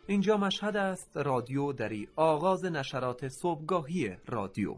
اینجا مشهد است، رادیو دری، آغاز نشرات صبحگاهی رادیو.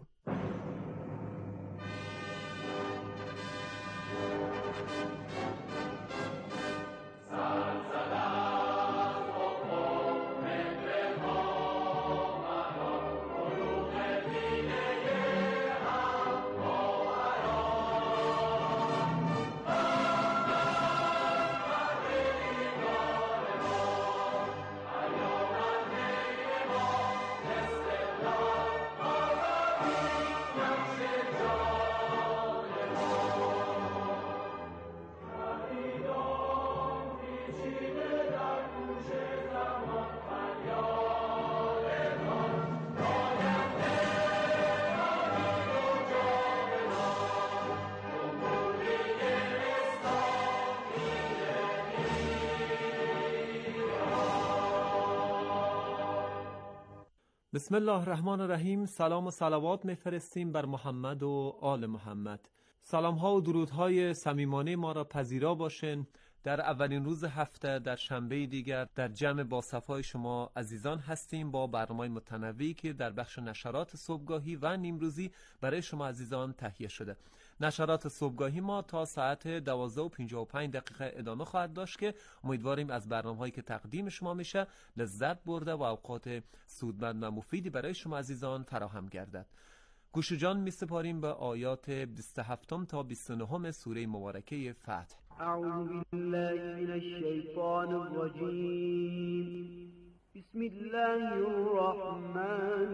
بسم الله الرحمن الرحیم. سلام و صلوات میفرستیم بر محمد و آل محمد. سلام ها و درودهای صمیمانه ما را پذیرا باشین. در اولین روز هفته، در شنبه دیگر، در جمع با صفای شما عزیزان هستیم با برنامه متنوعی که در بخش نشرات صبحگاهی و نیمروزی برای شما عزیزان تهیه شده. نشرات صبحگاهی ما تا ساعت 12:55 ادامه خواهد داشت که امیدواریم از برنامه‌هایی که تقدیم شما میشه لذت برده و اوقات سودمند و مفیدی برای شما عزیزان فراهم گردد. گوش جان می سپاریم به آیات 27 تا 29 سوره مبارکه فتح. اعوذ بالله من الشیطان الرجیم. بسم الله الرحمن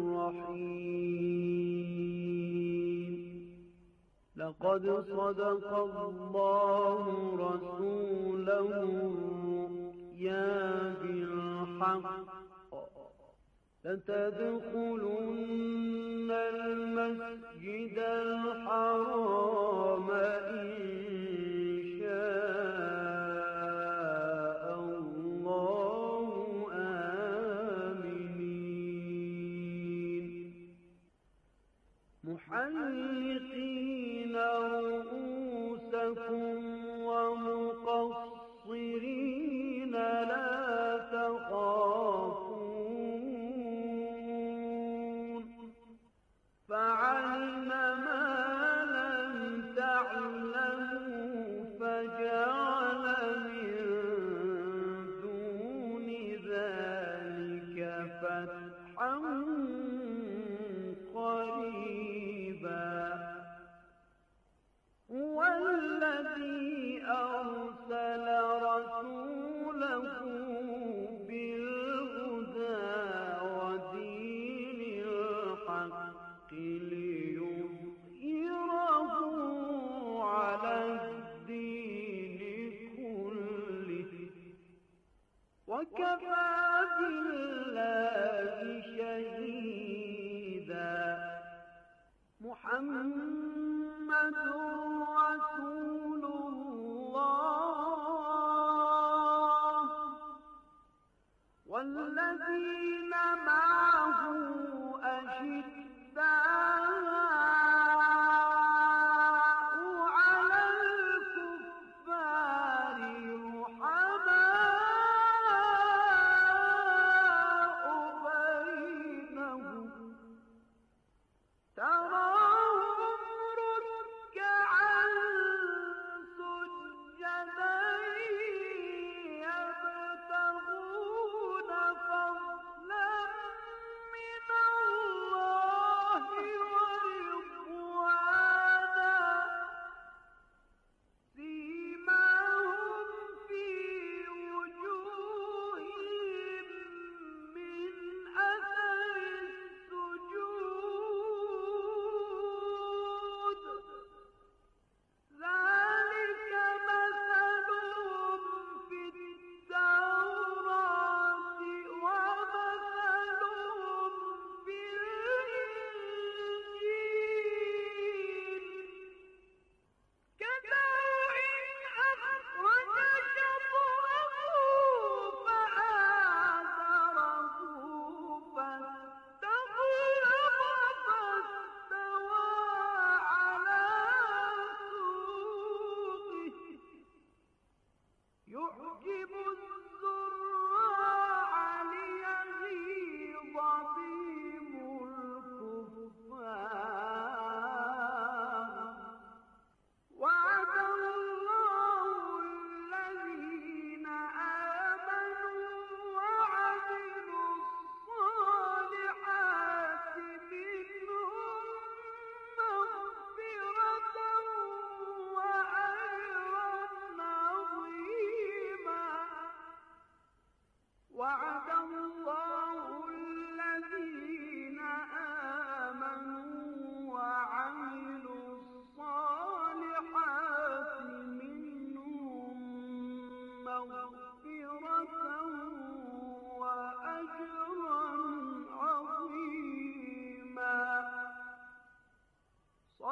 الرحیم. لقد صدق الله رسوله الرؤيا بالحق لتدخلن المسجد الحرام إن شاء الله آمنين محلقين رؤوسكم ومقصرين لا تخافون فعلم ما لم تعلموا فجعل من دون ذلك فتحا قريبا هو الذي أرسل رسوله بالهدى ودين الحق ليظهره على الدين كله وكفى بالله شهيدا.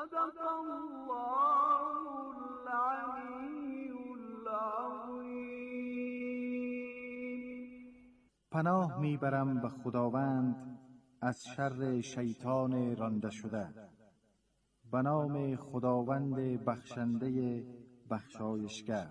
صدق الله العلی العظیم. پناه میبرم به خداوند از شر شیطان رانده شده. به نام خداوند بخشنده بخشایشگر.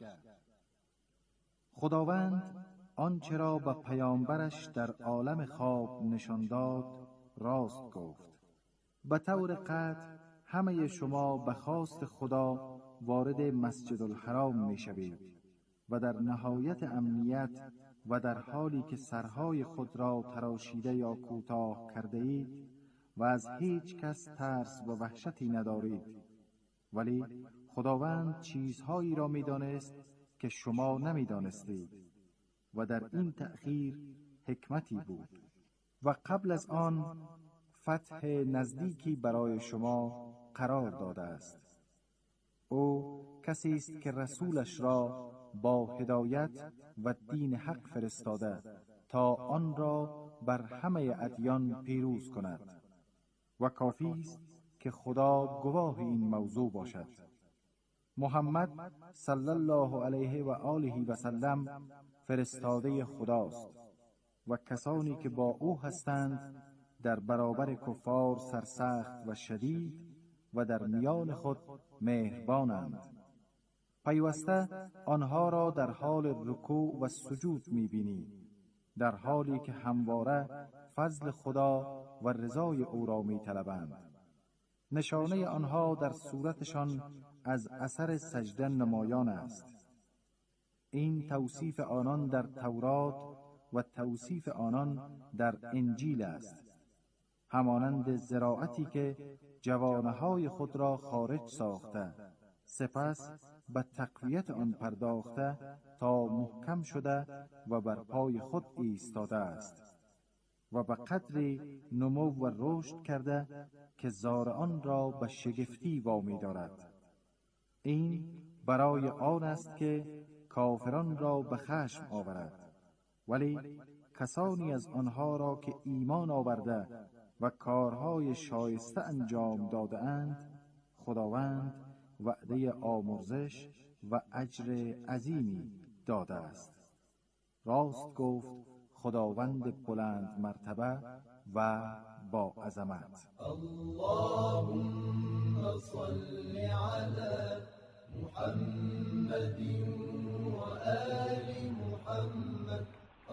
خداوند آنچه را به پیامبرش در عالم خواب نشان داد راست گفت. به طور قطع همه شما به خواست خدا وارد مسجد الحرام می شوید و در نهایت امنیت و در حالی که سرهای خود را تراشیده یا کوتاه کرده اید و از هیچ کس ترس و وحشتی ندارید. ولی خداوند چیزهایی را می دانست که شما نمی دانستید و در این تأخیر حکمتی بود. و قبل از آن فتح نزدیکی برای شما قرار داده است. او کسی است که رسولش را با هدایت و دین حق فرستاده تا آن را بر همه ادیان پیروز کند و کافی است که خدا گواه این موضوع باشد. محمد صلی الله علیه و آله و سلم فرستاده خداست و کسانی که با او هستند در برابر کفار سرسخت و شدید و در میان خود مهربانند. پیوسته آنها را در حال رکوع و سجود می‌بینی، در حالی که همواره فضل خدا و رضای او را می‌طلبند. نشانه آنها در صورتشان از اثر سجده نمایان است. این توصیف آنان در تورات و توصیف آنان در انجیل است. همانند زراعتی که جوانه‌های خود را خارج ساخته، سپس به تقویت آن پرداخته تا محکم شده و بر پای خود ایستاده است و به قدری نمو و رشد کرده که زارعان را به شگفتی وامی دارد. این برای آن است که کافران را به خشم آورد، ولی کسانی از آنها را که ایمان آورده و کارهای شایسته انجام داده اند خداوند وعده آمرزش و اجر عظیمی داده است. راست گفت خداوند بلند مرتبه و با عظمت. اللهم صل علی محمد و آل محمد.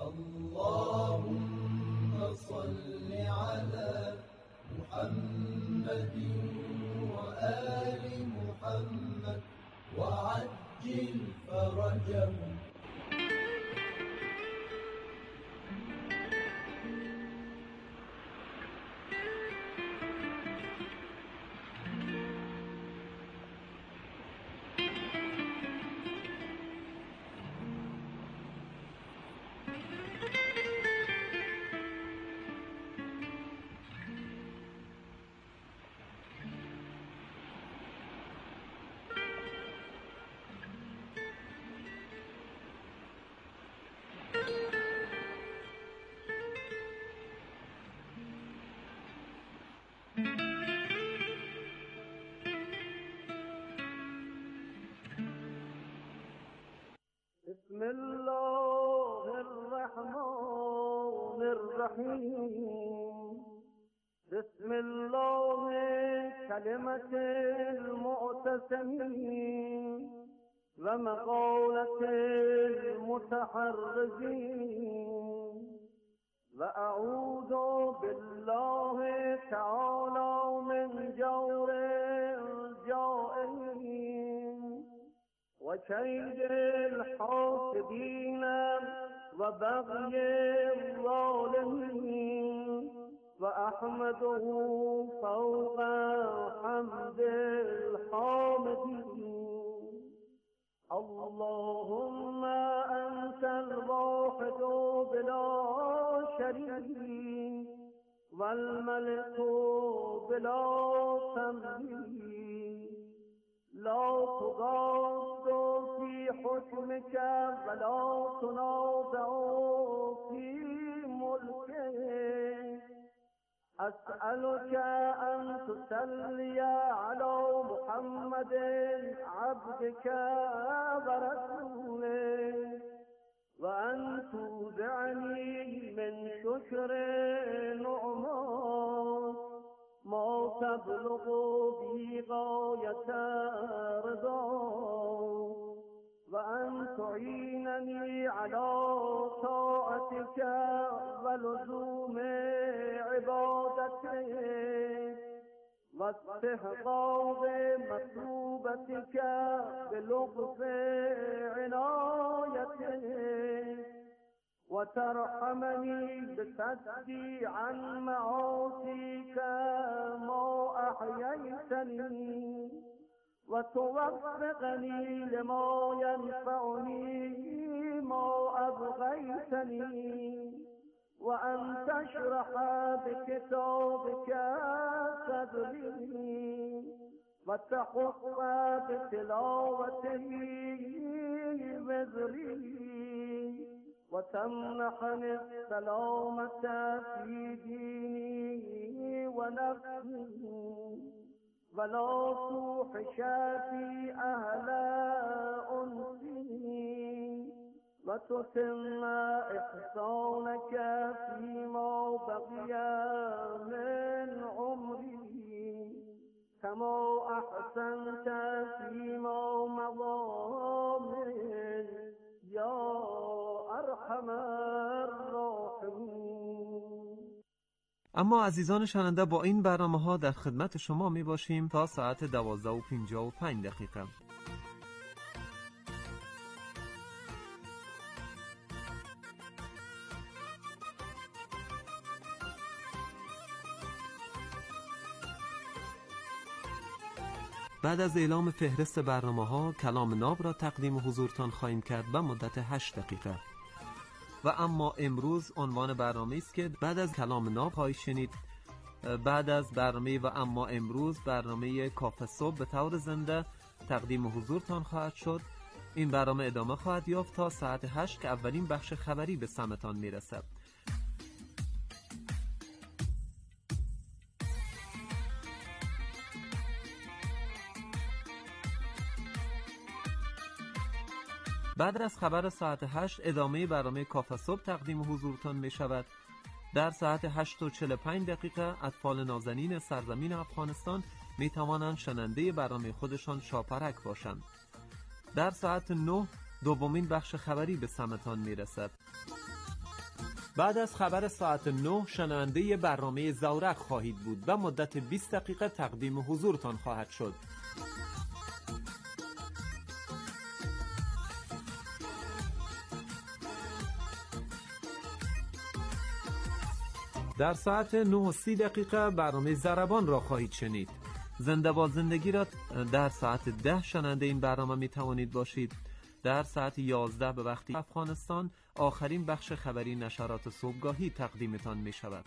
اللهم صل علی محمد و آل محمد و عجل فرجهم. بسم الله الرحمن الرحیم. بسم الله کلمة المعتصمین و مقالة المتحرزین و اعوذ بالله تعالی من جور الجائرین و کید الحاسدین و بغی الظالمین و احمده فوق حمد الحامدین. اللهم انت الواحد بلا شریک و الملك بلا تمثیل لا تضاد في حكمك ولا تنازع في ملكك. أسألك أن تصلي على محمد عبدك ورسولك وأن تودعني من شكر نعمات ما تبلغ به غاية رضا وأن تعينني على طاعتك ولزوم عبادتك واستحقاق مطلوبتك بلطف عنايتك وترحمني بصدي عن معاصيك ما أحييتني وتوفقني لما ينفعني ما أبغيتني وأن تشرح بكتابك صدري وتحق بتلاوته وزري وتمنحني السلامة في ديني ونفسي ولا توحش في أهل أنسي وتتم إحسانك فيما بقي من عمري كما أحسنت فيما مضى من يا أرحم الراحمين. اما عزیزان شنونده با این برنامه‌ها در خدمت شما می باشیم تا ساعت 12:55. بعد از اعلام فهرست برنامه‌ها کلام ناب را تقدیم حضورتان خواهیم کرد به مدت 8 دقیقه. و اما امروز عنوان برنامه است که بعد از کلام ناب خواهید شنید. بعد از برنامه و اما امروز برنامه کافه صبح به طور زنده تقدیم حضورتان خواهد شد. این برنامه ادامه خواهد یافت تا ساعت 8 که اولین بخش خبری به سمتان میرسد. بعد از خبر ساعت 8 ادامه برنامه کافه صبح تقدیم حضورتان می شود. در ساعت 8:45 اطفال نازنین سرزمین افغانستان می توانند شنونده برنامه خودشان شاپرک باشند. در ساعت 9 دومین بخش خبری به سمتان می رسد. بعد از خبر ساعت 9 شنونده برنامه زورق خواهید بود و مدت 20 دقیقه تقدیم حضورتان خواهد شد. در ساعت 9:30 برنامه ضربان را خواهید شنید. زنده با زندگی را در ساعت 10 شنونده این برنامه می توانید باشید. در ساعت 11 به وقت افغانستان آخرین بخش خبری نشرات صبحگاهی تقدیمتان می شود.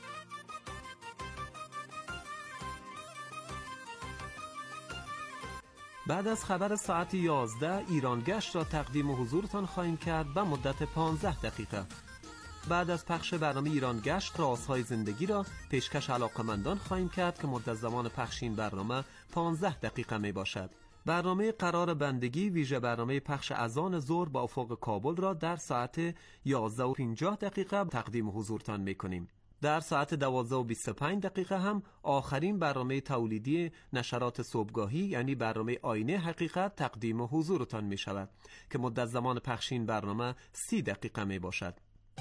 بعد از خبر ساعت 11 ایران گشت را تقدیم حضورتان خواهیم کرد به مدت 15 دقیقه. بعد از پخش برنامه ایران گشت رازهای زندگی را پیشکش علاقمندان خواهیم کرد که مدت زمان پخش این برنامه 15 دقیقه می باشد. برنامه قرار بندگی ویژه برنامه پخش اذان ظهر با افق کابل را در ساعت 11:50 تقدیم حضورتان می کنیم. در ساعت 12:25 هم آخرین برنامه تولیدی نشرات صبحگاهی یعنی برنامه آینه حقیقت تقدیم حضورتان می شود که مدت زمان پخش این برنامه 30 دقیقه می باشد.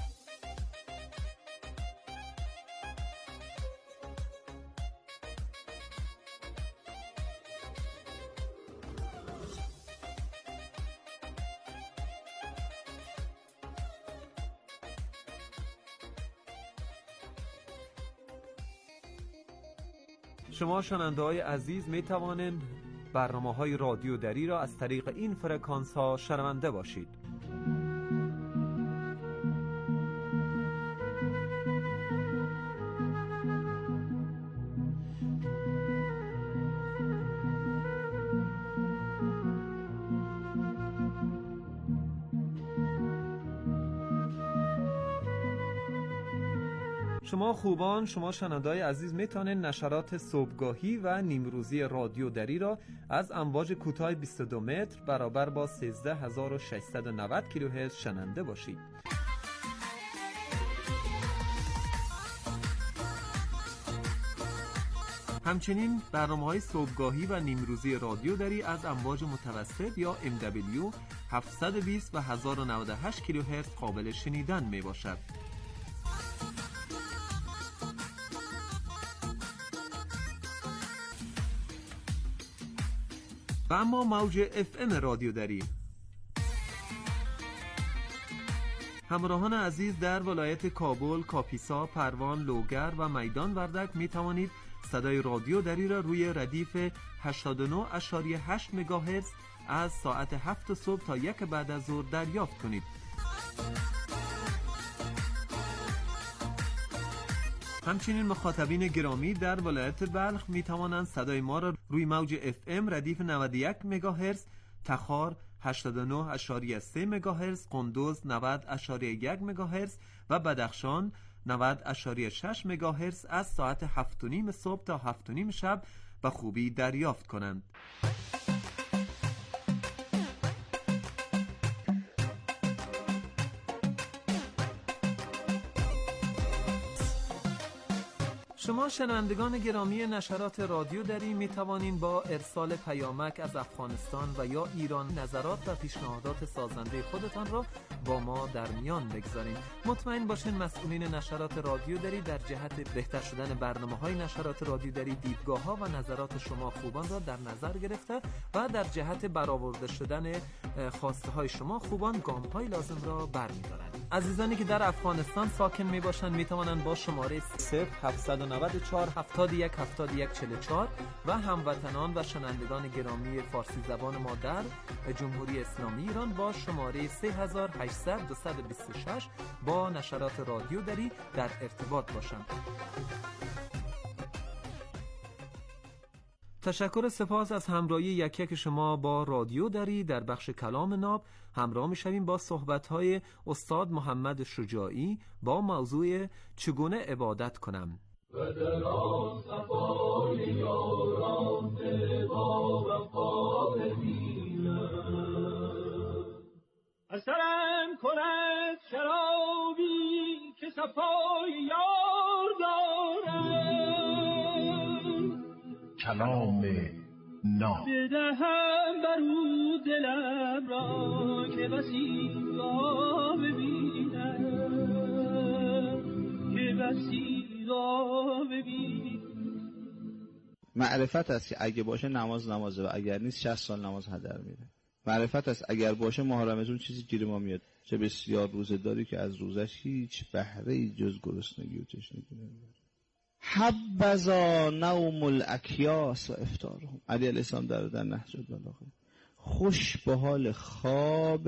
شما شنونده‌های عزیز می توانید برنامه‌های رادیو دری را از طریق این فرکانس ها شنونده باشید. شما خوبان، شما شنونده‌های عزیز میتونید نشرات صبحگاهی و نیمروزی رادیو دری را از امواج کوتاه 22 متر برابر با 13690 کیلوهرتز شنونده باشید. همچنین برنامه‌های صبحگاهی و نیمروزی رادیو دری از امواج متوسط یا MW 720 و 1098 کیلوهرتز قابل شنیدن می باشد. و اما موج FM رادیو دری. همراهان عزیز، در ولایت کابل، کاپیسا، پروان، لوگر و میدان وردک می توانید صدای رادیو دری را روی ردیف 89.8 مگاهرتز از ساعت 7 صبح تا 1 بعد از ظهر دریافت کنید. همچنین مخاطبین گرامی در ولایت بلخ می توانند صدای ما را روی موج FM ردیف 91 مگاهرتز، تخار 89.3 مگاهرتز، قندوز 90.1 مگاهرتز و بدخشان 90.6 مگاهرتز از ساعت 7:30 صبح تا 7:30 شب به خوبی دریافت کنند. شما شنوندگان گرامی نشرات رادیو دری می توانید با ارسال پیامک از افغانستان و یا ایران نظرات و پیشنهادات سازنده خودتان را با ما در میان بگذارید. مطمئن باشین مسئولین نشرات رادیو دری در جهت بهتر شدن برنامه‌های نشرات رادیو دری دیدگاه‌ها و نظرات شما خوبان را در نظر گرفته و در جهت برآورده شدن خواسته‌های شما خوبان گام‌های لازم را برمی‌دارند. عزیزانی که در افغانستان ساکن میباشند میتوانند با شماره 0794 71 71 44 و هموطنان و شنوندگان گرامی فارسی زبان ما در جمهوری اسلامی ایران با شماره 3800 226 با نشرات رادیو دری در ارتباط باشند. تشکر سپاس از همراهی یک شما با رادیو دری. در بخش کلام ناب همراه می‌شویم با صحبت‌های استاد محمد شجاعی با موضوع چگونه عبادت کنم. و در آن صفای یاران با وفا ببینم، اثرم کند شرابی که صفای یار دارم، کلام ناب بدهم برو دلم را که بسی را ببینم، که بسی را ببینم. معرفت است که اگه باشه نمازه و اگر نیست 60 سال نماز هدر میره. معرفت است اگر باشه ماه رمضان چیزی گیر ما میاد، چه بسیار روزه داری که از روزش هیچ بهره‌ای جز گرسنگی و تشنگی نمیبره. حبذا نوم الاکیاس و افطارهم. علی علیه السلام در نهج البلاغه خوش به حال خواب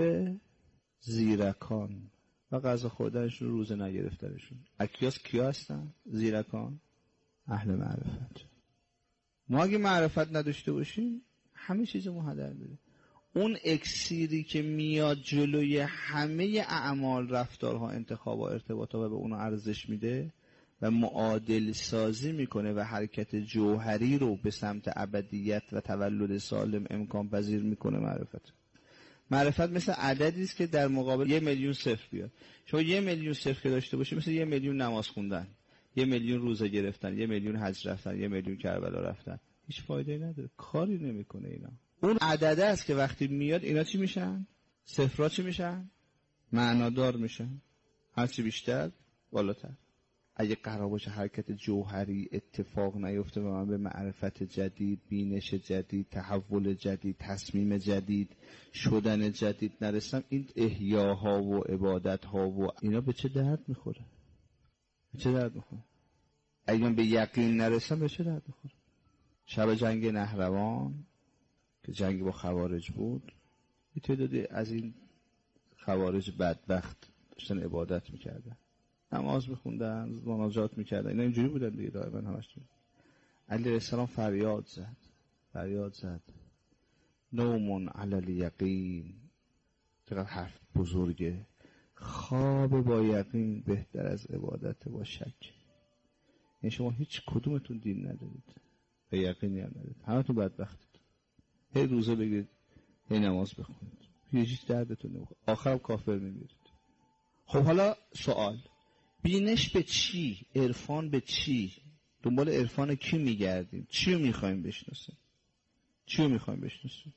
زیرکان و غذا خوردنشون روزه نگرفتنشون. اکیاس کیا هستن؟ زیرکان، اهل معرفت. ما اگه معرفت نداشته باشیم همه چیز ما هدر میره. اون اکسیری که میاد جلوی همه اعمال، رفتارها، انتخابها، ارتباطها و به اونو ارزش میده و معادل سازی میکنه و حرکت جوهری رو به سمت ابدیت و تولد سالم امکان پذیر میکنه. معرفت مثل عددی است که در مقابل 1,000,000 صفر بیاد. شما 1,000,000 صفر که داشته باشی مثل 1,000,000 نماز خوندن، 1,000,000 روزه گرفتن، 1,000,000 حج رفتن، 1,000,000 کربلا رفتن، هیچ فایده نداره، کاری نمیکنه اینا. اون عدده است که وقتی میاد اینا چی میشن؟ صفرها چی میشن؟ معنادار میشن. هرچی بیشتر بالاتر. اگه قرار باشه حرکت جوهری اتفاق نیفته و من به معرفت جدید، بینش جدید، تحول جدید، تصمیم جدید، شدن جدید نرسم، این احیاها و عبادتها و اینا به چه درد میخوره؟ به چه درد میخوره؟ اگه من به یقین نرسم به چه درد میخوره؟ شب جنگ نهروان که جنگ با خوارج بود، یه تعدادی از این خوارج بدبخت داشتن عبادت میکردن، نماز میخوندن، مناجات میکردن، اینا اینجوری بودن دیگه دائما همش. علی السلام فریاد زد نومون علی الیقین. چقدر حرف بزرگه. خواب با یقین بهتر از عبادت با شک. یعنی شما هیچ کدومتون دین ندارید و یقینی هم ندارید، همتون بدبختید. هی روزه بگیرید، هی نماز بخونید، هیچ دردتون نمیخوره، آخرم کافر میمیرید. خب حالا سوال، بینش به چی؟ عرفان به چی؟ دنبال عرفان کی میگردیم؟ چی رو میخوایم بشناسیم؟ چی رو میخوایم بشناسیم؟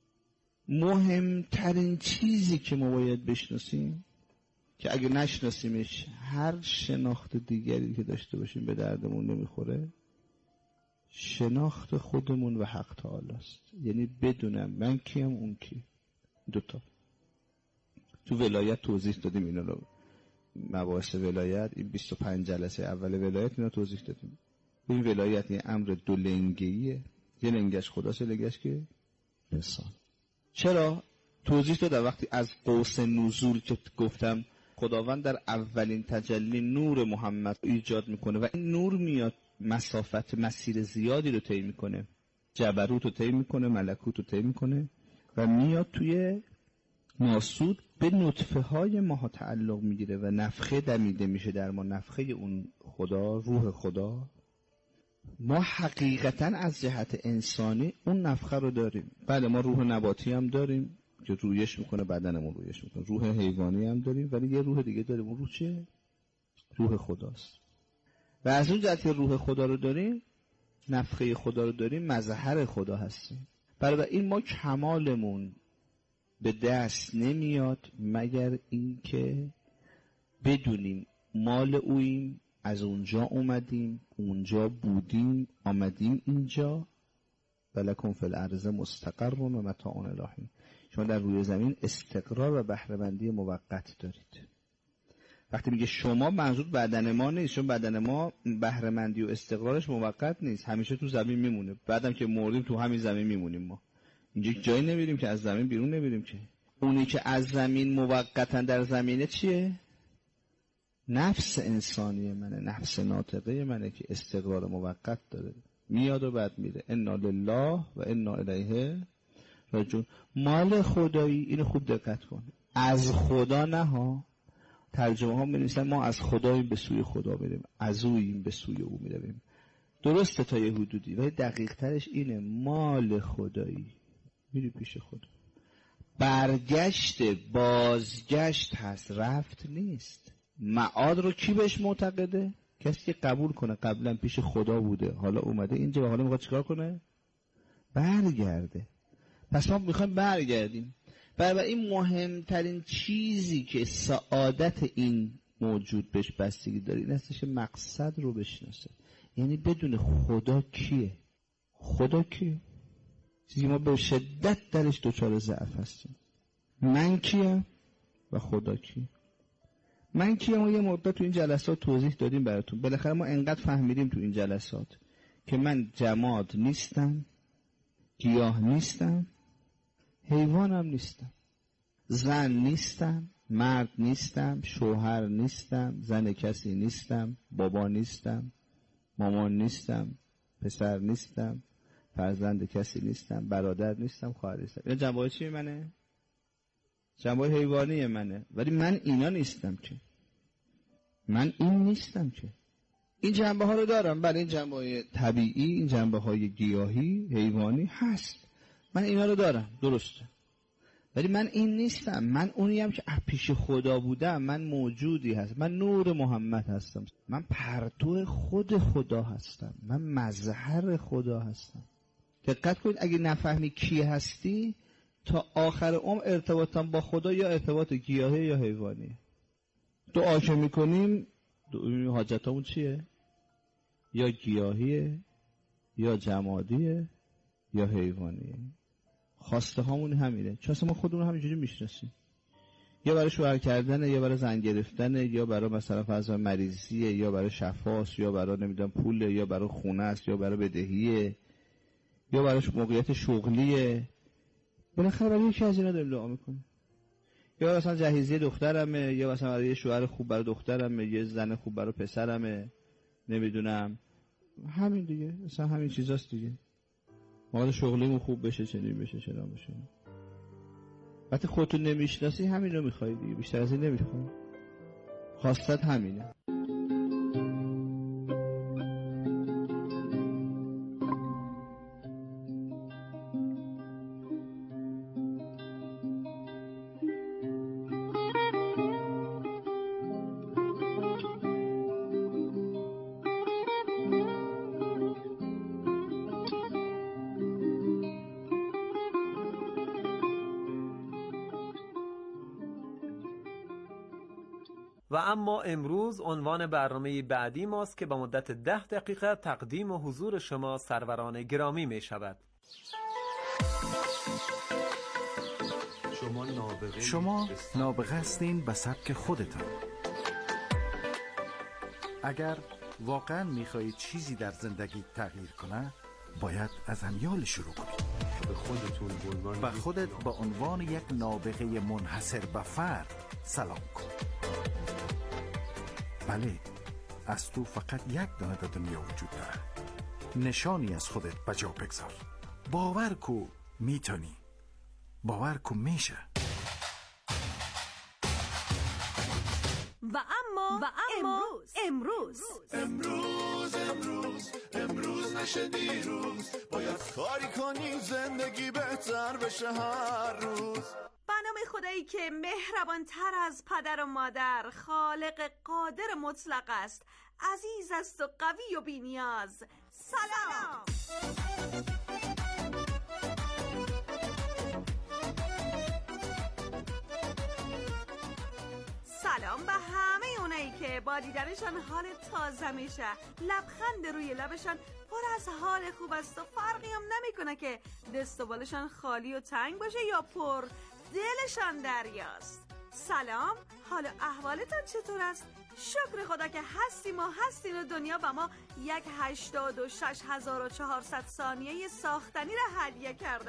مهمترین چیزی که ما باید بشناسیم که اگه نشناسیمش هر شناخت دیگری که داشته باشیم به دردمون نمیخوره، شناخت خودمون و حق تعالی است. یعنی بدونم من کیم، اون کی. دوتا تو ولایت توضیح دادیم اینا رو، مباحث ولایت، این 25 جلسه اول ولایت اینا توضیح دادیم. این ولایت یه امر دو لنگیه، یه لنگش خداست، یه لنگش که انسان. چرا؟ توضیح دادم وقتی از قوس نزول که گفتم خداوند در اولین تجلی نور محمد ایجاد میکنه و این نور میاد مسافت مسیر زیادی رو طی میکنه، جبروت رو طی میکنه، ملکوت رو طی میکنه و میاد توی ناسود به نطفه های ماها تعلق میگیره و نفخه دمیده میشه در ما، نفخه اون خدا، روح خدا. ما حقیقتا از جهت انسانی اون نفخه رو داریم. بله ما روح نباتی هم داریم که رویش میکنه، بدنمون رویش میکنه، روح حیوانی هم داریم، ولی یه روح دیگه داریم. اون روح چیه؟ روح خداست. و از اون جهت که روح خدا رو داریم، نفخه خدا رو داریم، مظهر خدا هستیم. برای این ما کمالمون به دست نمیاد مگر اینکه بدونیم مال اوییم، از اونجا اومدیم، اونجا بودیم، آمدیم اینجا. ولکم فی الارض مستقر و متاع الی حین. شما در روی زمین استقرار و بهره‌مندی موقت دارید. وقتی میگه شما، منظور بدن ما نیست، چون بدن ما بهره‌مندی و استقرارش موقت نیست، همیشه تو زمین میمونه. بعدم که مردیم تو همین زمین میمونیم. ما اینجا جایی نمیریم که، از زمین بیرون نمیریم که. اونی که از زمین موقتا در زمینه چیه؟ نفس انسانی منه، نفس ناطقه منه که استقرار موقت داره، میاد و بعد میره. انا لله و انا الیه راجعون. مال خدایی، اینو خوب دقت کن، از خدا نه ها. ترجمه ها می‌نویسن ما از خداییم به سوی خدا بریم، از اوییم به سوی او میرویم. درسته تا یه حدودی، ولی دقیق ترش اینه مال خدایی، میری پیش خدا. برگشت، بازگشت هست، رفت نیست. معاد رو کی بهش معتقده؟ کسی که قبول کنه قبلا پیش خدا بوده، حالا اومده اینجا و حالا میخواد چیکار کنه؟ برگرده. پس ما میخوایم برگردیم. برای این مهمترین چیزی که سعادت این موجود بهش بستگی داره این هستش مقصد رو بشناسه. یعنی بدون خدا کیه؟ خدا کیه؟ چیزی ما به شدت درش دچار ضعف هستیم. من کیم و خدا کیه؟ من کیم و یه مدت تو این جلسات توضیح دادیم براتون. بالاخره ما انقدر فهمیدیم تو این جلسات که من جماد نیستم، گیاه نیستم، حیوانم نیستم، زن نیستم، مرد نیستم، شوهر نیستم، زن کسی نیستم، بابا نیستم، مامان نیستم، پسر نیستم، فرزند کسی نیستم، برادر نیستم، خواهر نیستم. این جنبه‌های چی منه؟ جنبه‌های حیوانی منه. ولی من اینا نیستم که، من این نیستم که. این جنبه ها رو دارم. بله این جنبه های طبیعی، این جنبه های گیاهی، حیوانی هست، من اینا رو دارم، درسته. ولی من این نیستم. من اونیم که پیش خدا بودم. من موجودی هستم، من نور محمد هستم، من پرتو خود خدا هستم، من مظهر خدا هستم. دقت کنید، اگه نفهمی کی هستی تا آخر عمر ارتباطم با خدا یا ارتباط گیاهی یا حیوانی. دعا که میکنیم حاجتامون چیه؟ یا گیاهیه یا جمادیه یا حیوانیه. خواسته هامون همینه، چون اصلا ما خودمون همینجوری میشناسیم. یا برای شوهر کردنه، یا برای زن گرفتنه، یا برای مثلا فرض مریضیه، یا برای شفاست، یا برای نمیدونم پوله، یا برای خونه است، یا برای بدهیه، یا برای موقعیت شغلیه. بالاخره برای یکی از اینا داریم دعا میکنیم. یا مثلا جهیزیه دخترمه، یا مثلا برای یه شوهر خوب برای دخترمه، یه زن خوب برای پسرمه، نمیدونم، همین دیگه، مثلا همین چیزاست دیگه. موقع شغلیمون خوب بشه، چنین بشه، چنان بشه. وقتی خودتون نمیشناسی همین رو میخوای دیگه، بیشتر از این نمیخوای. خواستت همینه. و اما امروز عنوان برنامه بعدی ماست که به مدت 10 دقیقه تقدیم و حضور شما سروران گرامی می شود. شما نابغه هستین به سبک خودتان. اگر واقعا میخواهید چیزی در زندگی تغییر کنه، باید از امیال شروع کنید. به خودت به عنوان یک نابغه منحصر به فرد سلام کن. بله، از تو فقط یک دانه در دنیا وجود داره. نشانی از خودت به جا بگذار. باور کو میتونی. باور کو میشه. و اما امروز نشه دیروز. باید کاری کنی زندگی بهتر بشه هر روز. به نام خدایی که مهربانتر از پدر و مادر، خالق قادر مطلق است، عزیز است و قوی و بی‌نیاز. سلام. سلام به همه اونایی که با دیدنشان حال تازه میشه، لبخند روی لبشان پر از حال خوب است و فرقی هم نمیکنه که دست و بالشان خالی و تنگ باشه یا پر دلشان دریاست. سلام، حال احوالتان چطور است؟ شکر خدا که هستیم و هستین و دنیا به ما 86,400 ثانیه ساختنی را هدیه کرده.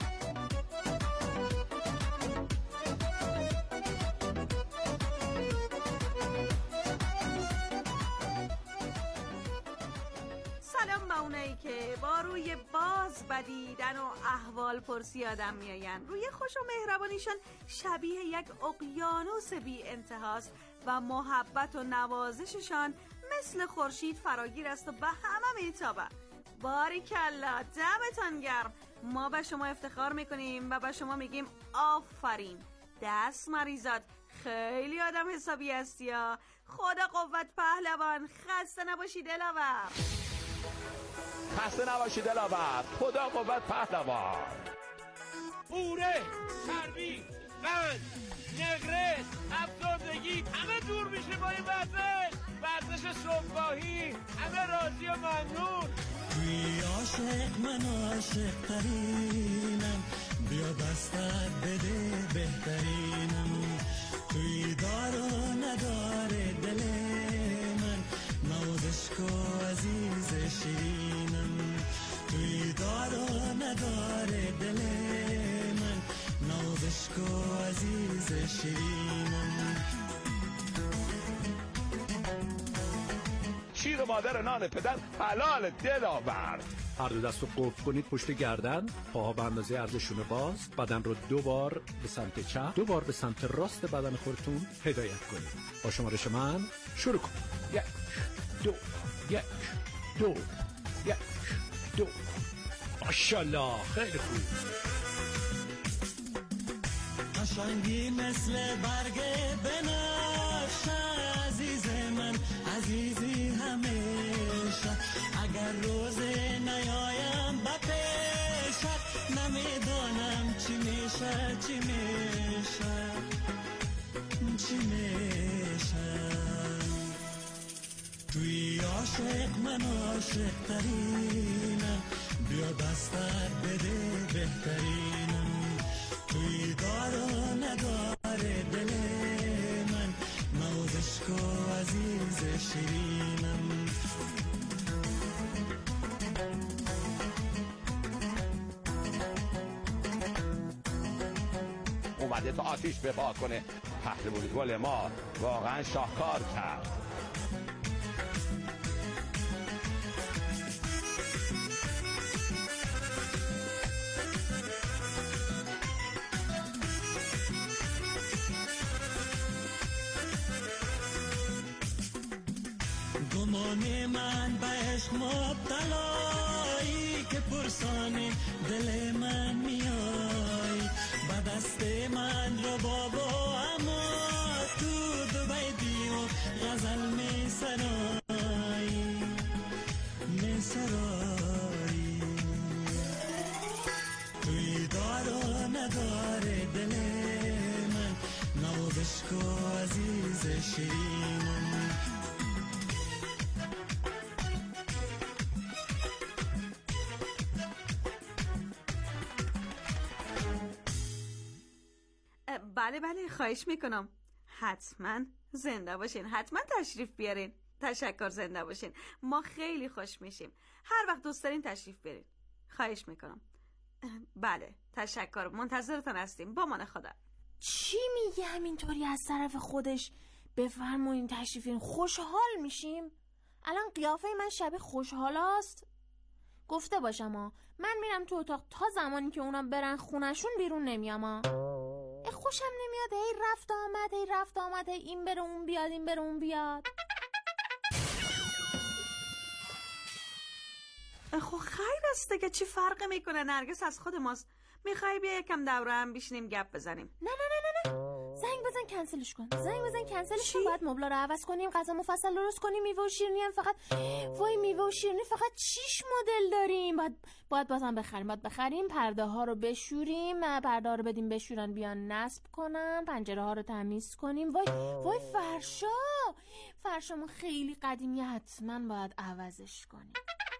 سلام به اونایی که با روی باز بدیدن و احوال پرسی آدم میاین. روی خوش و مهربانیشان شبیه یک اقیانوس بی انتهاست و محبت و نوازششان مثل خورشید فراگیر است و به همه میتابه. باریکلا، دمتان گرم. ما به شما افتخار میکنیم و به شما میگیم آفرین، دست مریزاد، خیلی آدم حسابی هستی یا. خدا قوت پهلوان، خسته نباشی دلاور. خسته نباشی دلاور، خدا قوت پهلوان. بوره، چربی، قند، نقرس، افسردگی همه دور میشه با این ورزش صبحگاهی. همه راضی و ممنون. توی عاشق من عاشق ترینم، بیا دستت بده بهترینم. توی دار و نداره دل من، نازش کو عزیز شیرینم. توی دار و نداره دل من، نازش کو عزیز شیرینم. شیر مادر نان پدر حلال دلاور. هر دو دست رو قفل کنید پشت گردن، پاها به اندازه عرضشون باز، بدن رو 2 بار به سمت چپ، 2 بار به سمت راست بدن خودتون هدایت کنید. با شمارش من شروع کنید. 1 2 1 2 1 2. ماشاءالله، خیلی خوب. قشنگی مثل برگ بنفشه، عزیز من عزیزی همیشه. اگر روز نیایم به پیشت، نمیدانم چی میشه چی میشه چی میشه. توی عاشق من عاشق ترینم، بیا دستت بده بهترینم. توی دار و نداره دل من، نازش کو عزیز شیرینم. اومده تا آتیش بپا کنه. پهلوان گل ما واقعا شاهکار کرد. گمان من به عشق مبتلایی، که پرسان دل من میای. به دست من رو بابا، اما تو دبی بیو غزل می سرایی می سرایی. توی دار و نداره دل من، نوازش کو عزیز شیرین. بله خواهش میکنم. حتما زنده باشین، حتما تشریف بیارین. تشکر، زنده باشین. ما خیلی خوش میشیم. هر وقت دوست دارین تشریف بیارین. خواهش میکنم. بله تشکر، منتظرتان هستیم. با من خدا. چی میگه همینطوری از طرف خودش؟ بفرمایین تشریفین، خوشحال میشیم. الان قیافه من شبیه خوشحال است؟ گفته باشم من میرم تو اتاق تا زمانی که اونا برن خونشون بیرون نمیام. خوشم نمیاد هی رفت آمد، هی این بره اون بیاد، این بره اون بیاد. خب خیر است دیگه، چی فرق میکنه؟ نرگس از خود ماست. میخوای بیا یکم دوره هم بشینیم گپ بزنیم؟ نه زنگ بزن کنسلش کن. باید مبلا رو عوض کنیم، غذا مفصل درست کنیم. میوه و شیرینی هم فقط میوه و شیرینی فقط 6 مدل داریم. باید بازم بخریم. پرده ها رو بشوریم، پرده ها رو بدیم بشورن بیان نصب کنن، پنجره ها رو تمیز کنیم. وای فرشامون خیلی قدیمیه، حتما باید عوضش کنیم.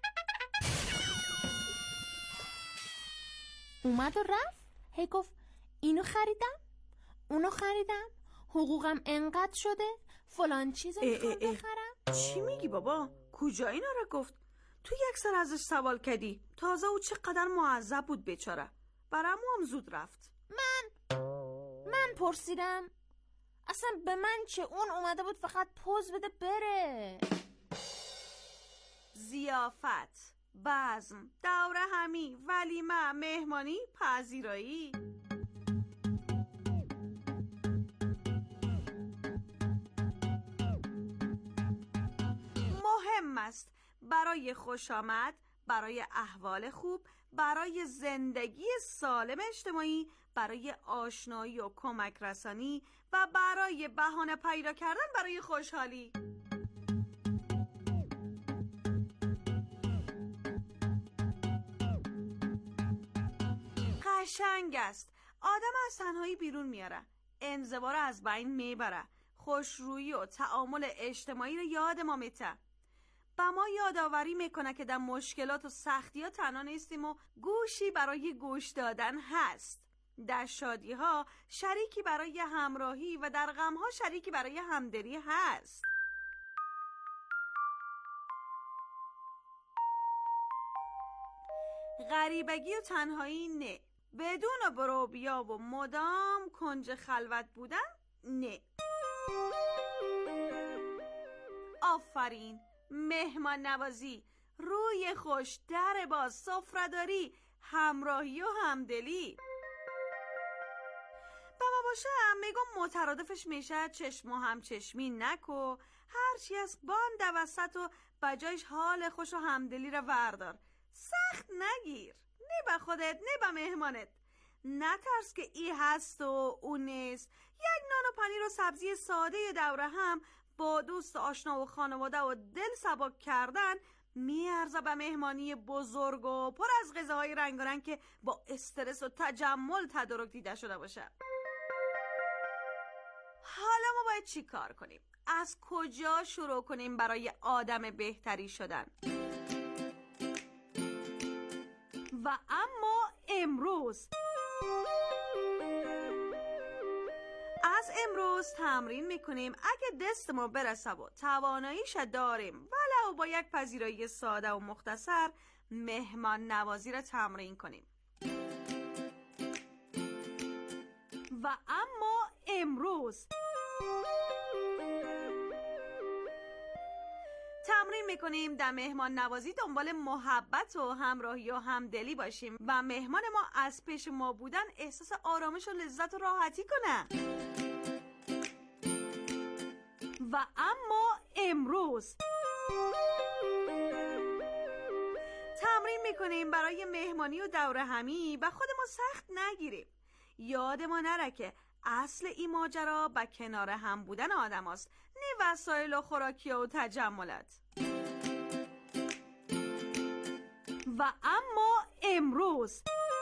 اومد و رفت، هی گفت اینو خریدم، اونو خریدم، حقوقم انقدر شده، فلان چیزو میخوام بخرم. چی میگی بابا؟ کجا اینا رو گفت؟ تو یک سر ازش سوال کردی؟ تازه او چقدر معذب بود بیچاره. برامو هم زود رفت. من پرسیدم اصلا به من چه؟ اون اومده بود فقط پوز بده بره. ضیافت، بزم، دوره همی، ولیمه، مهمانی، پذیرایی. مهم است برای خوش آمد، برای احوال خوب، برای زندگی سالم اجتماعی، برای آشنایی و کمک رسانی و برای بهانه پیدا کردن برای خوشحالی. قشنگ است. آدم از تنهایی بیرون میاره، انزوا رو از بین میبره، خوشرویی و تعامل اجتماعی رو یاد ما میته. با ما یادآوری میکنه که در مشکلات و سختی ها تنها نیستیم و گوشی برای گوش دادن هست. در شادی ها شریکی برای همراهی و در غم ها شریکی برای همدلی هست. غریبگی و تنهایی نه. بدون برو بیا و مدام کنج خلوت بودن نه. آفرین. مهمان نوازی، روی خوش، در باز، سفره‌داری، همراهی و همدلی. بابا باشم میگم مترادفش میشه چشم و همچشمی نکو، هرچی از باند وسط و بجایش حال خوش و همدلی رو وردار. سخت نگیر، نه به خودت نه به مهمانت. نترس که ای هست و اون نیست. یک نان و پنیر و سبزی ساده دوره هم با دوست آشنا و خانواده و دل سبک کردن میارزه به مهمانی بزرگ و پر از غذاهای رنگارنگ که با استرس و تجمل تدارک دیده شده باشه. حالا ما باید چی کار کنیم؟ از کجا شروع کنیم برای آدم بهتری شدن؟ و اما امروز تمرین میکنیم اگه دست ما برسه و تواناییش داریم ولو با یک پذیرایی ساده و مختصر مهمان نوازی را تمرین کنیم. و اما امروز تمرین میکنیم در مهمان نوازی دنبال محبت و همراهی و همدلی باشیم و مهمان ما از پیش ما بودن احساس آرامش و لذت و راحتی کنه. و اما امروز تمرین میکنیم برای مهمانی و دوره همی به خود ما سخت نگیریم. یاد ما نره که اصل این ماجرا به کنار هم بودن آدم هست، نه وسایل و خوراکی و تجملات. و اما امروز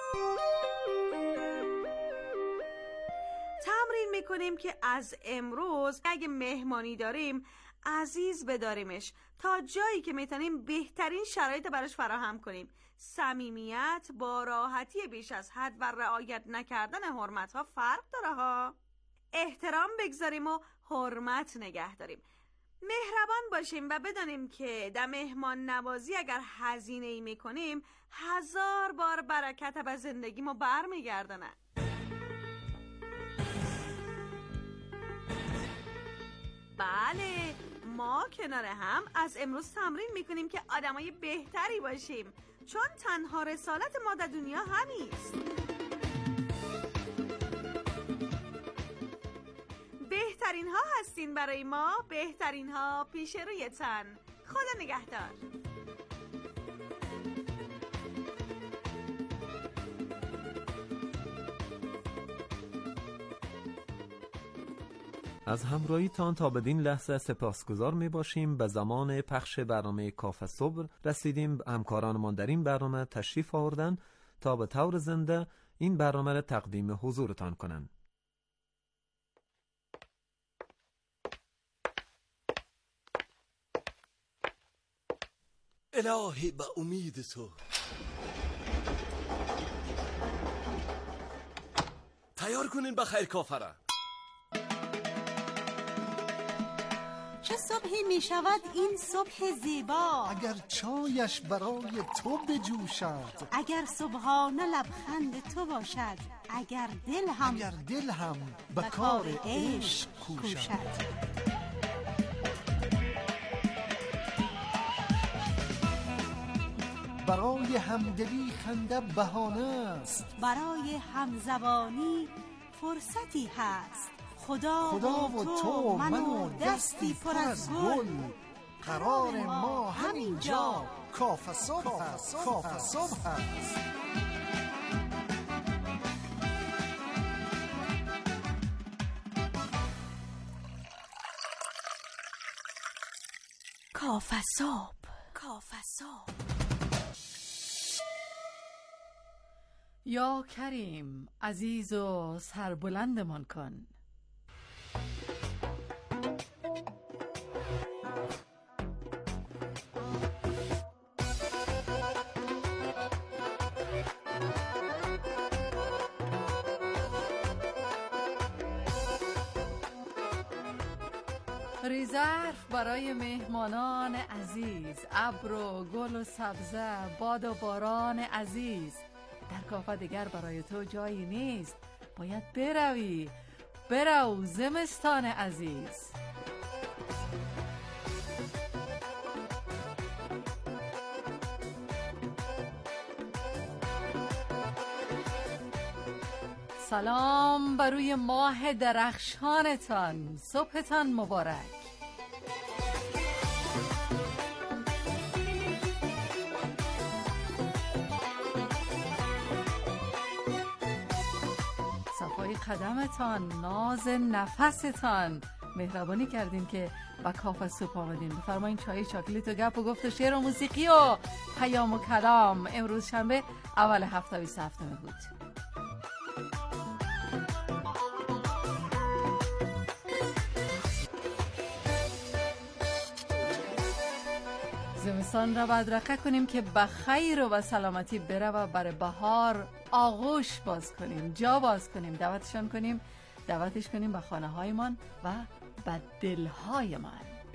تمرین میکنیم که از امروز اگه مهمانی داریم عزیز بداریمش تا جایی که میتونیم بهترین شرایط براش فراهم کنیم. صمیمیت با راحتی بیش از حد و رعایت نکردن حرمت ها فرق داره ها. احترام بگذاریم و حرمت نگه داریم. مهربان باشیم و بدانیم که در مهمان نوازی اگر هزینه‌ای میکنیم 1000 بار برکت به زندگیمو برمیگردونه. بله، ما کنار هم از امروز تمرین میکنیم که آدمای بهتری باشیم، چون تنها رسالت ما در دنیا همیست. بهترین ها هستین برای ما، بهترین ها پیش رویتن. خدا نگهدار. از همراهیتان تا بدین لحظه سپاسگزار می باشیم. به زمان پخش برنامه کافه صبح رسیدیم. همکارانمان در این برنامه تشریف آوردن تا به طور زنده این برنامه را تقدیم حضورتان کنند. الهی به امید تو. تیار کنین بخیر کافره. چه صبحی می شود این صبح زیبا، اگر چایش برای تو بجوشد، اگر صبحانه لبخند تو باشد، اگر دل هم به کار عشق کوشد. برای همدلی خنده بهانه است، برای همزبانی فرصتی هست. خدا و تو من و دستی پر از گل، قرار ما همینجا کافه صبح است. کافه صبح. یا کریم عزیز و سربلندمان کن. ریزرف برای مهمانان عزیز، ابر و گل و سبزه، باد و باران عزیز. در کافه دیگر برای تو جایی نیست، باید برو زمستان عزیز. سلام بر روی ماه درخشانتان، صبحتان مبارک. صفای قدمتان، ناز نفستان. مهربانی کردین که با کافه صبح آمدین. بفرمایین چای چاکلیت و گپ و گفت و شعر و موسیقی و پیام و کلام. امروز شنبه اول هفته 27 بود. زمستان را بدرقه کنیم که به خیر و سلامتی بره و برای بهار آغوش باز کنیم، جا باز کنیم، دعوتش کنیم به خانه هایمان و به دل هایمان.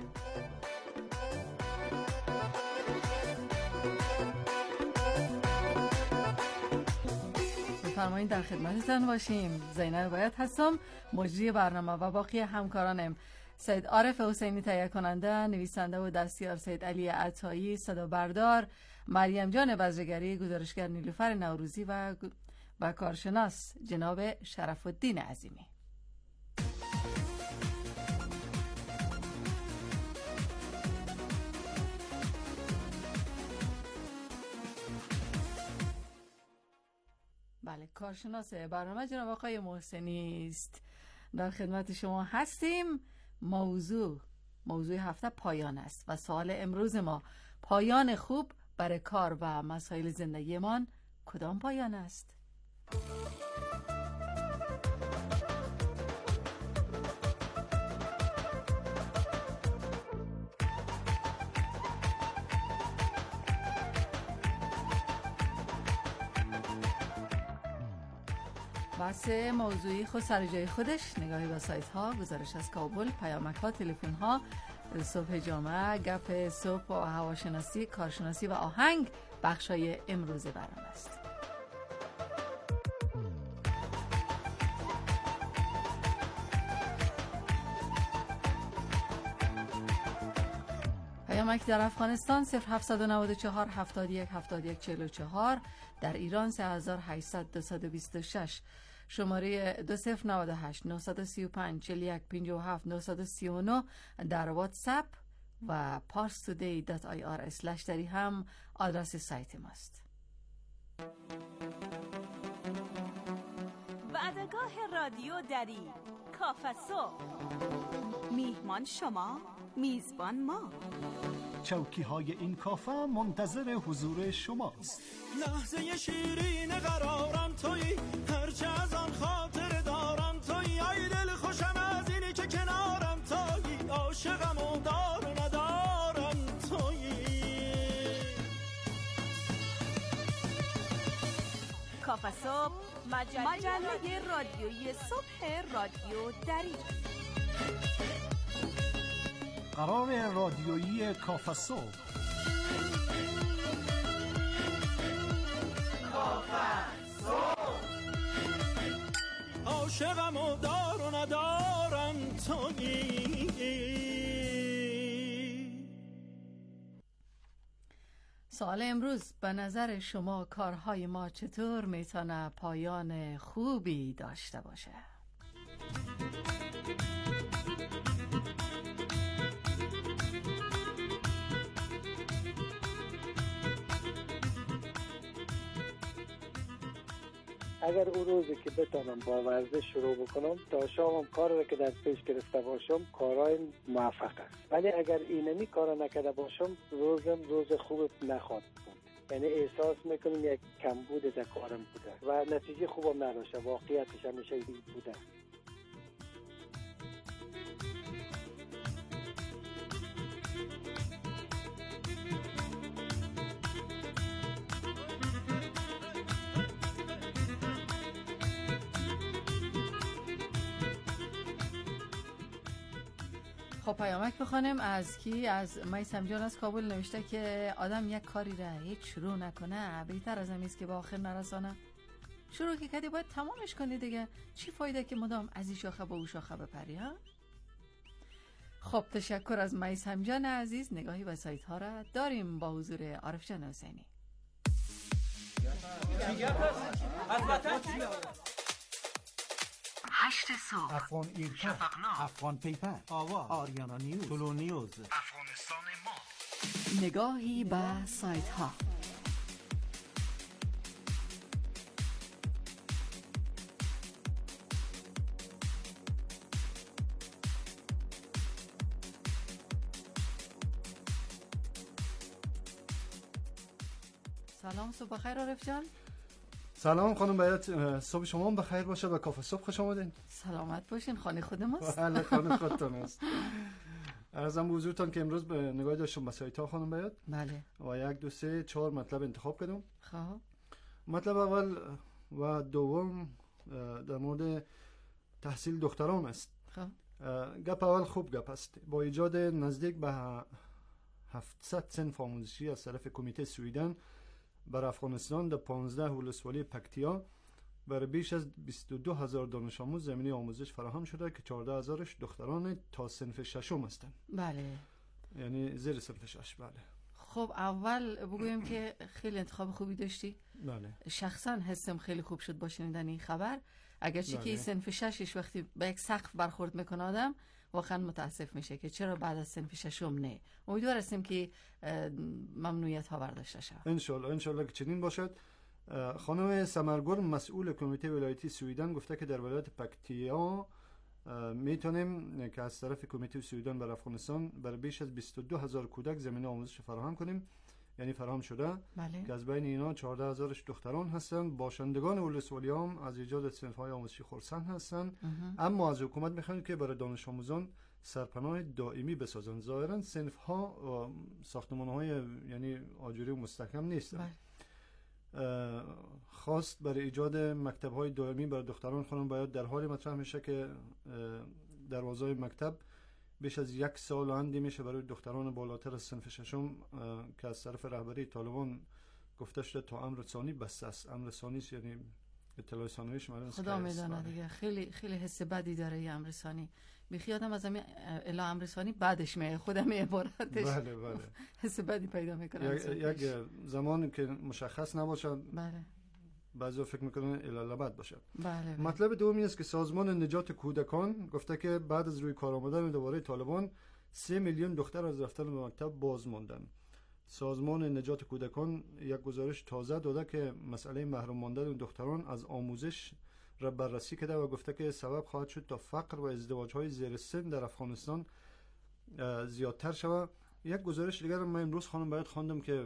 بفرمایید در خدمتتان باشیم. زینب باید هستم، مجری برنامه و باقی همکارانم. سید عارف حسینی تهیه کننده، نویسنده و دستیار سید علی عطایی، صدا بردار مریم جان بزرگری، گزارشگر نیلوفر نوروزی و کارشناس جناب شرف الدین عظیمی. بله، کارشناس برنامه جناب آقای محسنی است. در خدمت شما هستیم. موضوع هفته پایان است و سوال امروز ما: پایان خوب برای کار و مسائل زندگیمان کدام پایان است؟ بحث موضوعی خود سر جای خودش، نگاهی به سایت ها، گزارش از کابل، پیامک ها، تلفن ها، صبح جامعه، گپ صبح و هواشناسی، کارشناسی و آهنگ بخشای امروز برنامه است. پیامک در افغانستان 0794 71 71 44، در ایران 3800 شماره 2098 935 41 57 939 در واتساپ و parstoday.ir/ دری هم آدرس سایت ماست. وعدگاه رادیو دری، کافه صبح. میهمان شما، میزبان ما. چوکی های این کافه منتظر حضور شماست. لحظه شیرین قرارم تویی، هرچه از آن خاطر دارم تویی، ای دل خوشم از اینی که کنارم تویی، عاشقم و دار و ندارم تویی. کافه صبح، مجله رادیویی صبح رادیو دری. قرار رادیویی کافه صبح. کافه صبح. عاشقم و دار و ندارم تویی. سوال امروز: به نظر شما کارهای ما چطور میتونه پایان خوبی داشته باشه؟ اگر اون روزی که بتونم با ورزش شروع بکنم تا شامم کار رو که در پیش گرفته باشم کارهای موفق است، ولی اگر اینمی کار نکرده باشم روزم روز خوب نخواهد بود. یعنی احساس میکنم یک کمبود در کارم بوده و نتیجه خوبم نداشته. واقعیتش همیشه این بوده. خب پیامک بخونیم از کی؟ از میثم جان از کابل نوشته که آدم یک کاری را هیچ شروع نکنه بهتر از این است که به آخر نرسانه. شروع که کردی باید تمامش کنی دیگه. چی فایده که مدام از این شاخه به اون شاخه بپری ها؟ خب تشکر از میثم جان عزیز. نگاهی به سایت ها را داریم با حضور عارف جان حسینی. 8 صبح، افغان ایرکا، شفقنامه، افغان پیپر، آواز، آریانا نیوز، طلو نیوز، افغانستان ما. نگاهی به سایت ها. سلام، صبح بخیر عارف جان. سلام خانم بیات، صبح شما هم بخیر باشه. به کافه صبح خوش آمدین. سلامت باشین. خانه خود ماست. بله خانه خودتون است. عرضم به حضورتان که امروز به نگاه داشتم به سایت ها خانم بیات. بله. و 1 2 3 4 مطلب انتخاب کردم. خب مطلب اول و دوم در مورد تحصیل دختران است. خب گپ اول خوب گپ است. با ایجاد نزدیک به 700 صنف آموزشی از طرف کمیته سویدن بر افغانستان در 15 ولسوالی پکتیا برای بیش از 22,000 دانش آموز زمینه آموزش فراهم شده که 14,000ش دختران تا صنف ششم هستند. بله. یعنی زیر صنف 6. بله. خب اول بگویم که خیلی انتخاب خوبی داشتی. بله. شخصا حسم خیلی خوب شد با شنیدن این خبر. اگرچه بله. که صنف 6 وقتی به یک سقف برخورد میکنه آدم واقعا متاسف میشه که چرا بعد از صنف 6 نه. امیدوار هستیم که ممنوعیت ها برداشته شود. انشالله که چنین باشد. خانم سمرگل مسئول کمیته ولایتی سویدن گفته که در ولایت پکتیا میتونیم که از طرف کمیته سویدن بر افغانستان برای بیش از 22,000 کودک زمینه آموزش فراهم کنیم. یعنی فراهم شده. بله. که از بین اینا 14,000ش دختران هستند. باشندگان ولسوالی هم از ایجاد صنف‌های آموزشی خرسند هستند. اما از حکومت میخواهند که برای دانش آموزان سرپناه دائمی بسازند. ظاهرا صنف‌ها ساختمان‌های یعنی آجوری و مستحکم نیستند. خواست برای ایجاد مکتب‌های دائمی برای دختران خانم باید در حالی مطرح میشه که دروازه‌های مکتب بیش از 1 سال اندی میشه برای دختران بالاتر از صنف ششم که از طرف رهبری طالبان گفته شده تا امر ثانی بس است. امر ثانی یعنی اطلاع ثانوی شما خدا میدونه دیگه. خیلی خیلی حس بدی داره این امر ثانی. میخیادم از همین الا امر ثانی بعدش میاد خودم عبارتش. بله بله. حس بدی پیدا میکنه. یک زمانی که مشخص نباشه. بله. بعضی فکر میکنن الالبد باشه. بله. مطلب دومی است که سازمان نجات کودکان گفته که بعد از روی کار آمدن دوباره طالبان 3 میلیون دختر از رفتن به مکتب باز ماندن. سازمان نجات کودکان یک گزارش تازه داده که مسئله محروم ماندن دختران از آموزش را بررسی کرده و گفته که سبب خواهد شد تا فقر و ازدواج‌های زیر سن در افغانستان زیادتر شود. یک گزارش دیگر من امروز خانم باید خواندم که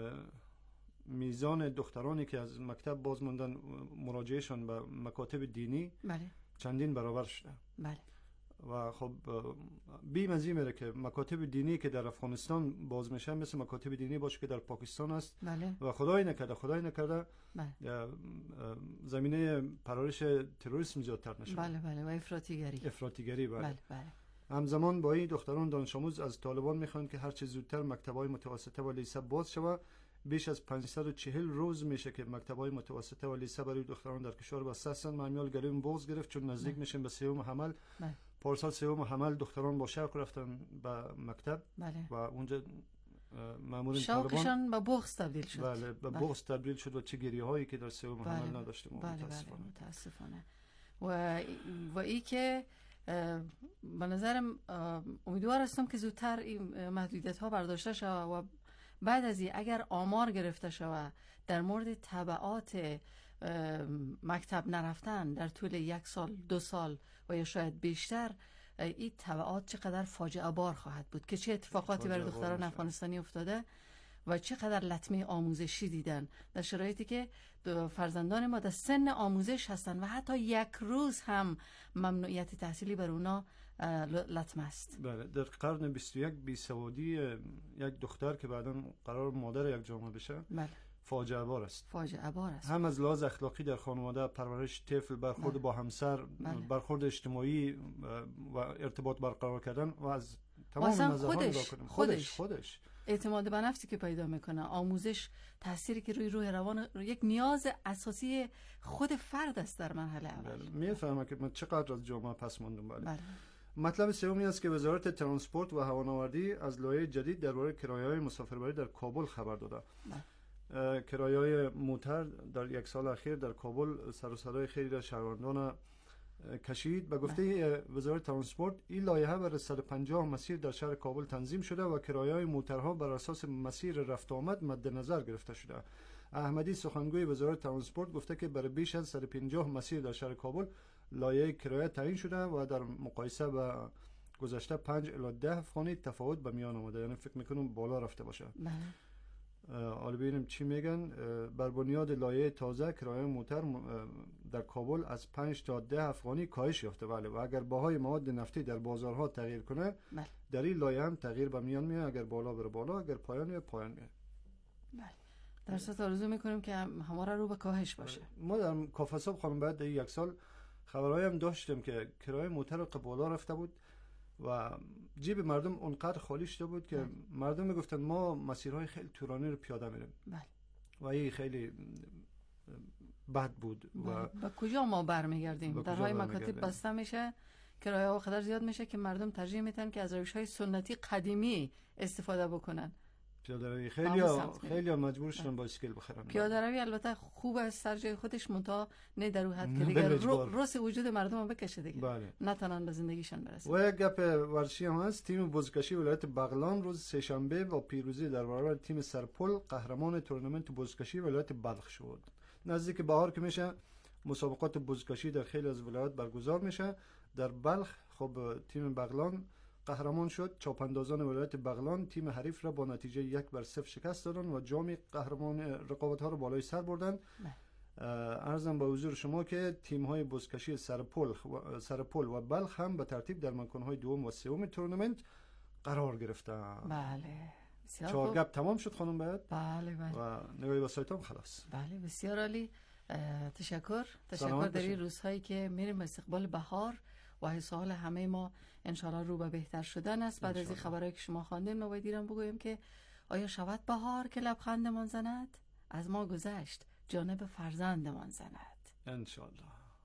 میزان دخترانی که از مکتب باز ماندن مراجعهشان به مکاتب دینی بله. چندین برابر شده. بله. و خب بیم از این میره که مکاتب دینی که در افغانستان باز میشه مثل مکاتب دینی باشه که در پاکستان است. بله. و خدای نکرده بله. زمینه پرورش تروریسم زیادتر نشه. بله بله. و افراطیگری بله. بله بله. همزمان با این دختران دانش آموز از طالبان میخوان که هر چه زودتر مکتب‌های متوسطه و لیسه باز شود. بیش از 540 روز میشه که مکتب‌های متوسطه و لیسه برای دختران در کشور بسته هستند. معمیال گلویم باز گرفت چون نزدیک میشیم به سوم حمل. پارسال سوم حمل دختران با شوق رفتن به مکتب. بله. و اونجا مامورین شوقشان به بغض تبدیل شد. بله به بغض تبدیل شد و چه گریه‌هایی که در سوم حمل نداشتیم. متاسفانه. و ای که به نظرم امیدوار هستم که زودتر این محدودیت‌ها برداشته شود و بعد از این اگر آمار گرفته شود در مورد تبعات مکتب نرفتن در طول 1 سال 2 سال و یا شاید بیشتر، این تبعات چقدر فاجعه بار خواهد بود که چه اتفاقاتی برای دختران افغانستانی افتاده و چقدر لطمه آموزشی دیدن در شرایطی که فرزندان ما در سن آموزش هستن و حتی 1 روز هم ممنوعیت تحصیلی بر اونا لطمه است. بله. در قرن 21 بیسوادی یک دختر که بعدا قرار مادر یک جامعه بشه بله. فاجعه بار است. هم از لحاظ اخلاقی در خانواده، پرورش طفل، برخورد با همسر، برخورد اجتماعی و ارتباط برقرار کردن و از تمام نظرها خودش اعتماد به نفسی که پیدا میکنه، آموزش تأثیری که روی روان یک نیاز اساسی خود فرد است در مرحله اول. میفهمم که من چقدر از جامعه پس ماندم. بله. مطلب سومی است که وزارت ترانسپورت و هوانوردی از لایحه جدید درباره کرایه‌های مسافربری در کابل خبر داده. کرایه‌های موتر در 1 سال اخیر در کابل سر و صدای خیلی از شهروندان کشید. به گفته وزارت ترانسپورت این لایحه بر 150 مسیر در شهر کابل تنظیم شده و کرایه‌های موترها بر اساس مسیر رفت آمد مد نظر گرفته شده. احمدی سخنگوی وزارت ترانسپورت گفته که برای بیش از 150 مسیر در شهر کابل لایحه کرایه تعیین شده و در مقایسه با گذشته 5 الی 10 افغانی تفاوت به میان آمده. یعنی فکر میکنم بالا رفته باشه. حالا ببینیم چی میگن. بر بنیاد لایحه تازه کرایه موتر در کابل از 5 تا 10 افغانی کاهش یافته. بله. و اگر بهای مواد نفتی در بازارها تغییر کنه در این لایحه هم تغییر به میان میاد. اگر بالا بره بالا، اگر پایان میاد پایان میاد. بله. در صورت آرزو میکنیم که همواره رو به کاهش باشه. ما در کافه خانم بعد 1 سال خبرایی هم داشتیم که کرایه موتر بالا رفته بود و جیب مردم اونقدر خالی شده بود که مردم میگفتن ما مسیرهای خیلی طولانی رو پیاده میریم. بله. و این خیلی بد بود. و به کجا ما برمیگردیم؟ درهای مکاتب بسته میشه، کرایه ها خیلی زیاد میشه که مردم ترجیح میدن که از روش‌های سنتی قدیمی استفاده بکنن. پیاده‌روی خیلی مجبور شدن بایسکل بخرن. پیاده‌روی البته خوب است در جای خودش، منتها نه در حد که دیگه رأس وجود مردم رو بکشه دیگه. بله. نتونن به زندگیشان برسن. و یک گپ ورزشی هم هست. تیم بزکشی ولایت بغلان روز سه‌شنبه با پیروزی در برابر تیم سرپل قهرمان تورنمنت بزکشی ولایت بلخ شد. نزدیک بهار که میشه مسابقات بزکشی در خیلی از ولایات برگزار میشه. در بلخ خب تیم بغلان قهرمان شد. چاپاندازان ولایت بغلان تیم حریف را با نتیجه 1-0 شکست دادن و جام قهرمان رقابت ها را بالای سر بردن. عرضم به حضور شما که تیم های بزکشی سرپل و بلخ هم به ترتیب در مکان های دوم و سوم تورنمنت قرار گرفتند. بله 4 گپ تمام شد خانم باید. بله بله. و نگاهی به سایت هم خلاص. بله بسیار عالی. تشکر در این روزهایی که میریم به استقبال بهار و حس حال همه ما انشالله رو به بهتر شدن است. بعد از این خبرایی که شما خواندین ما باید ایران بگوییم که آیا شود بهار که لبخندمان زند؟ از ما گذشت جانب فرزندمان زند انشالله.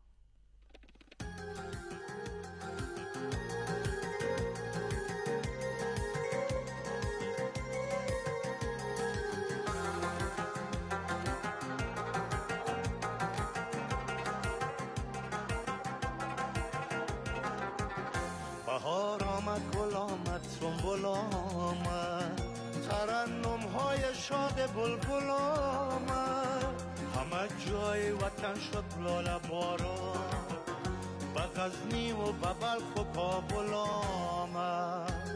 بهار آمد، گل آمد، سنبل آمد، ترنم های شاد بلبل آمد، همه جای وطن شد لاله باران، به غزنی و به بلخ و کابل آمد.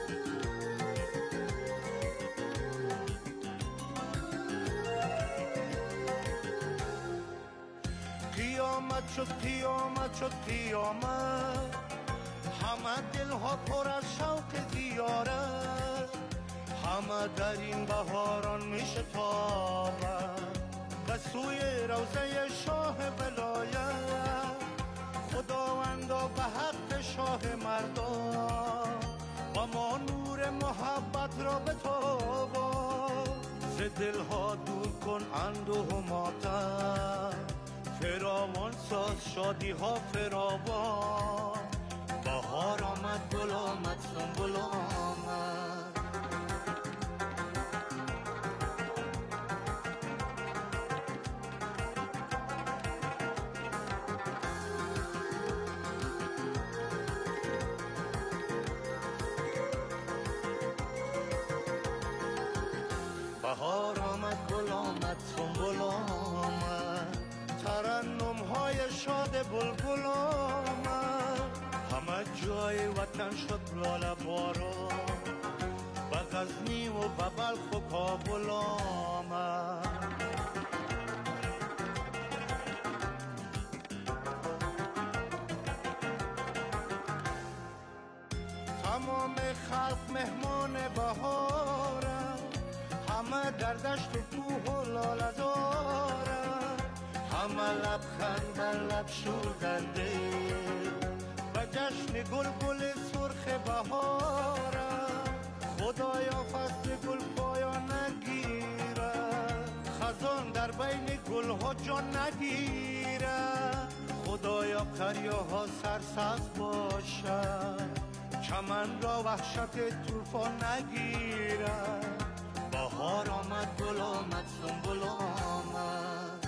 قیامت شد قیامت شد قیامت، همه دل ها پر از شوق زیارت، همه در این بهاران میشه تابد به سوی روضه شاه ولایت. خداوندا به حق شاه مردان و ما نور محبت را بتابا، ز دل ها دور کن اندوه و ماتم، فراوان ساز شادی ها فراوان. بهار آمد، گل آمد، سنبل آمد. بهار آمد، گل آمد، سنبل آمد، ترنم های شاد بلبل آمد، همه جای وطن شد لاله باران، به غزنی و به بلخ و کابل آمد. تمام خلق مهمان بهارن، همه در دشت و کوه و لاله زارن، همه لبخند در لب شور در دل، و جشن گل گل سرخ بهارن. خدایا فصل گل پایان نگیره، خزان در بین گل ها جان نگیره، خدایا قریاها سرسبز باشن، چمن را وحشت طوفان نگیره. بهار آمد، گل آمد، سنبل آمد.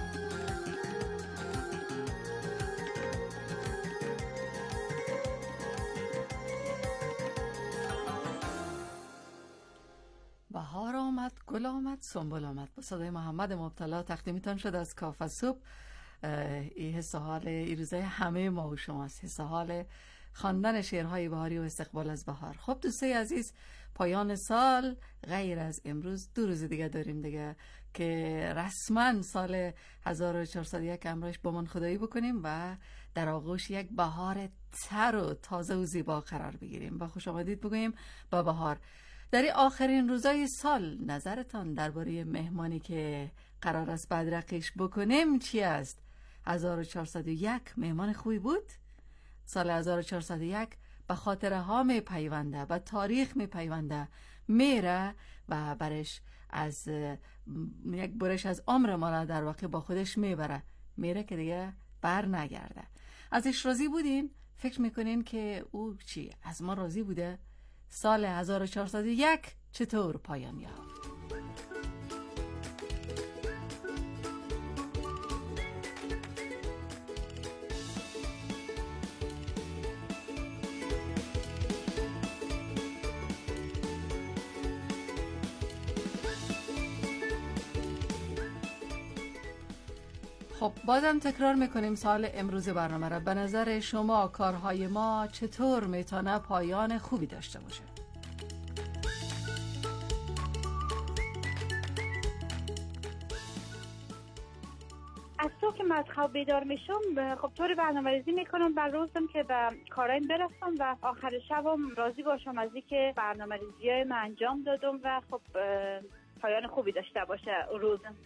بهار آمد، گل آمد، سنبل آمد. با صدای محمد مبتلا تقدیمتان شد از کافه صبح. این حس حال این روزای همه ما و شماست، حس حال خواندن شعرهای بهاری و استقبال از بهار. خب دوستای عزیز، پایان سال غیر از امروز 2 روز دیگه داریم دیگه که رسما سال 1401 امروز با من خدایی بکنیم و در آغوش یک بهار تر و تازه و زیبا قرار بگیریم و خوش آمدید بگوییم با بهار. در این آخرین روزای سال نظرتان درباره مهمانی که قرار است بدرقش بکنیم چی است؟ 1401 مهمان خوبی بود؟ سال 1401 به خاطره ها می پیونده، به تاریخ می پیونده، میره و برش از یک برش از عمر ما را در واقع با خودش میبره، میره که دیگه بر نگرده. ازش راضی بودین؟ فکر میکنین که او چی؟ از ما راضی بوده؟ سال 1401 چطور پایان یافت؟ خب بازم تکرار میکنیم سال امروز برنامه را. به نظر شما کارهای ما چطور میتونه پایان خوبی داشته باشه؟ از صبح که من از خواب بیدار میشم خب طوری برنامه‌ریزی میکنم بر روزم که به کارایم برسم و آخر شبم راضی باشم از اینکه برنامه‌ریزی‌های من انجام دادم و خب پایان خوبی داشته باشه روزم.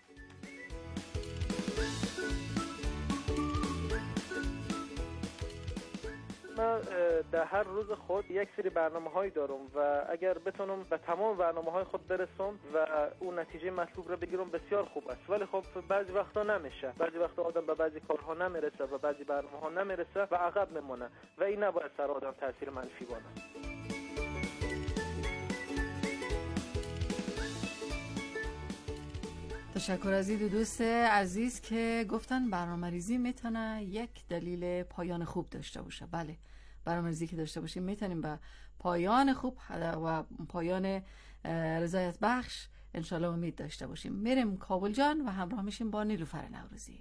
من در هر روز خود یک سری برنامه‌هایی دارم و اگر بتونم به تمام برنامه‌های خود برسم و اون نتیجه مطلوب رو بگیرم بسیار خوب است، ولی خب بعضی وقتا نمیشه. بعضی وقتا آدم به بعضی کارها نمیرسه و بعضی برنامه‌ها نمیرسه و عقب میمونه و این نباید سر آدم تاثیر منفی کنه. تشکر از این دوست عزیز که گفتن برنامه‌ریزی میتونه یک دلیل پایان خوب داشته باشه. بله، برنامه‌ریزی که داشته باشیم میتونیم به پایان خوب و پایان رضایت بخش انشالله امید داشته باشیم. میریم کابل جان و همراه میشیم با نیلوفر نوروزی.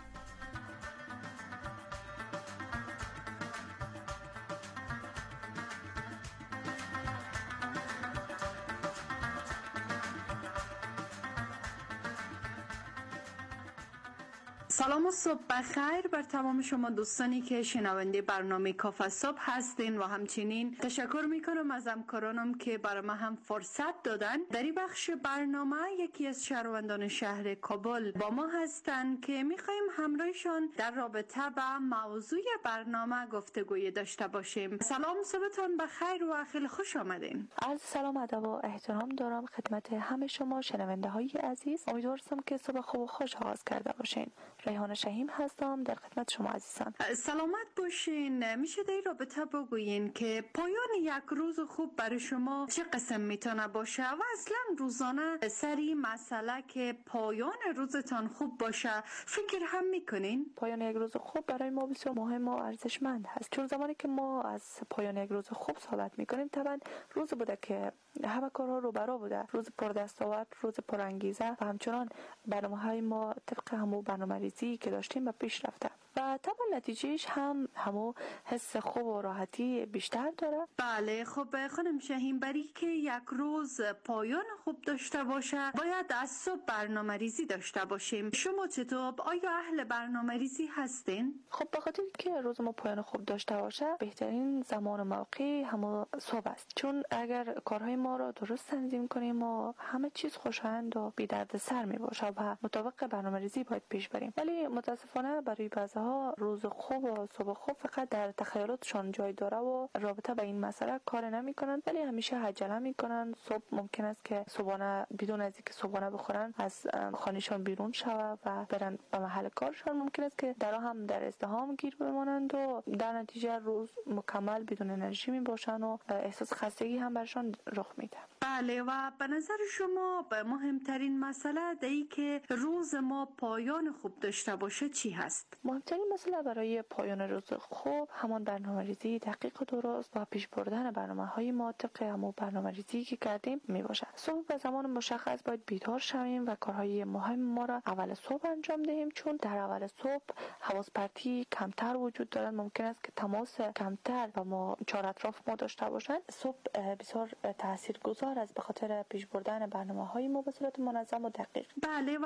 سلام و صبح بخیر بر تمام شما دوستانی که شنونده برنامه کافه صبح هستین و همچنین تشکر میکنم از همکارانم که برای ما هم فرصت دادن. در این بخش برنامه یکی از شهروندان شهر کابل با ما هستن که میخوایم همراهشان در رابطه با موضوع برنامه گفتگوی داشته باشیم. سلام، صبحتون بخیر و خیلی خوش آمدین. عرض سلام، ادب و احترام دارم خدمت همه شما شنونده های عزیز. امیدوارم که صبح خوب و خوش آغاز کرده باشین. ریحان شهیم هستم در خدمت شما عزیزان. سلامت باشین. میشه در رابطه بگوین که پایان یک روز خوب برای شما چه قسم میتونه باشه و اصلا روزانه سری مسئله که پایان روزتان خوب باشه فکر هم میکنین؟ پایان یک روز خوب برای ما بسیار مهم و ارزشمند هست، چون زمانی که ما از پایان یک روز خوب صحبت میکنیم طبعا روز بوده که همه کارها رو برا بوده، روز پردستاورد، روز پرانگیزه و همچنان برنامه‌های ما طبق همون برنامه‌ریزی که داشتیم به پیش رفته و طبعا نتیجهش هم همون حس خوب و راحتی بیشتر داره. بله، خب خانم شهیم، برای که یک روز پایان خوب داشته باشه باید از صبح برنامه‌ریزی داشته باشیم. شما چطور؟ آیا اهل برنامه‌ریزی هستین؟ خب به خاطر که روز ما پایان خوب داشته باشه بهترین زمان و موقع همون صبح است، چون اگر کارهای ما رو درست تنظیم کنیم و همه چیز خوشایند و بی دردسر می باشه و مطابق برنامه‌ریزی باید پیش بریم. ولی متاسفانه برای بعضها روز خوب و صبح خوب فقط در تخیلاتشان جای داره و رابطه به این مسئله کار نمی‌کنن، ولی همیشه عجله می‌کنن. صبح ممکن است که صبحانه بدون از اینکه صبحانه بخورن از خانه‌شان بیرون شوند و برن به محل کارشان. ممکن است که در هم در ازدحام گیر بمانند و در نتیجه روز مکمل بدون انرژی میباشن و احساس خستگی هم برشان رخ میده. بله، و به نظر شما به مهمترین مسئله دهی که روز ما پایان خوب داشته باشه چی هست؟ مهمترین مسئله برای پایان روز خوب همان برنامه‌ریزی دقیق و درست و پیش بردن برنامه‌های ما طبق همون برنامه‌ریزی که کردیم میباشه. صبح به زمان مشخص باید بیدار شویم و کارهای مهم ما را اول صبح انجام دهیم، چون در اول صبح حواس پرتی کمتر وجود دارد. ممکن است که تماس کمتر با ما چهار اطراف ما داشته باشند. صبح بسیار تاثیرگذار است به خاطر پیش بردن برنامه‌های ما به صورت منظم و دقیق. بله، و